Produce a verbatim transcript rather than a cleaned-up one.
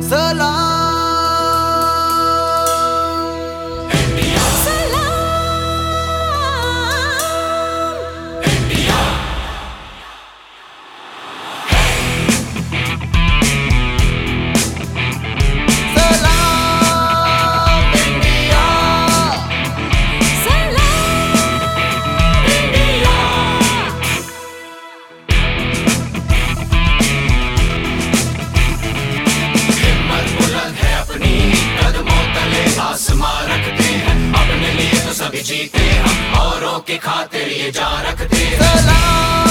सलाम इंडिया, सलाम इंडिया। सलाम इंडिया, सलाम इंडिया। हिम्मत बुलंद है अपनी, कदमों तले आसमां रखते हैं, अपने लिए तो सभी जीते हम, औरों के खातिर ये जान रखते हैं। सलाम